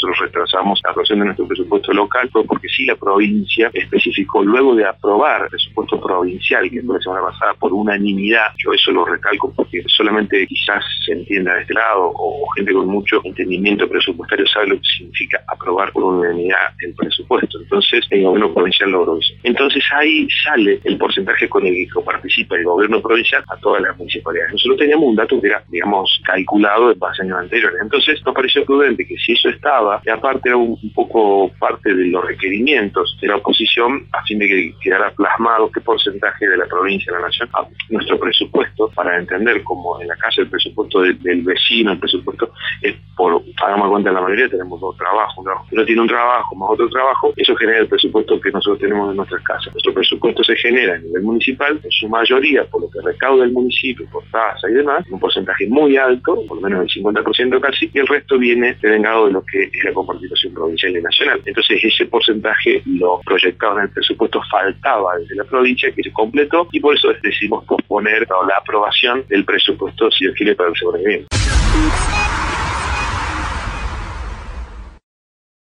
nosotros retrasamos la aprobación de nuestro presupuesto local, fue porque sí la provincia especificó, luego de aprobar el presupuesto provincial, que fue la semana pasada por unanimidad. Yo eso lo recalco porque solamente quizás se entienda de este lado, o gente con mucho entendimiento presupuestario sabe lo que significa aprobar por unanimidad el presupuesto. Entonces el gobierno provincial logró eso. Entonces ahí sale el porcentaje con el que participa el gobierno provincial a todas las municipalidades. Nosotros teníamos un dato que era, digamos, calculado en base a años anteriores. Entonces nos pareció prudente que si eso estaba, y aparte era un poco parte de los requerimientos de la oposición, a fin de que quedara plasmado qué porcentaje de la provincia, de la nación, a nuestro presupuesto, para entender como en la casa el presupuesto del vecino, el presupuesto es por, hagamos cuenta, la mayoría tenemos dos trabajos, un trabajo que no tiene un trabajo más otro trabajo, eso genera el presupuesto que nosotros tenemos en nuestras casas. Nuestro presupuesto se genera a nivel municipal, en su mayoría por lo que recauda el municipio, por tasa y demás, un porcentaje muy alto, por lo menos el 50% casi, y el resto viene devengado de lo que es la coparticipación provincial y nacional. Entonces ese porcentaje lo proyectado en el presupuesto faltaba desde la provincia, que se completó, y por eso decidimos posponer la aprobación del presupuesto, si Dios quiere, para el segundo año.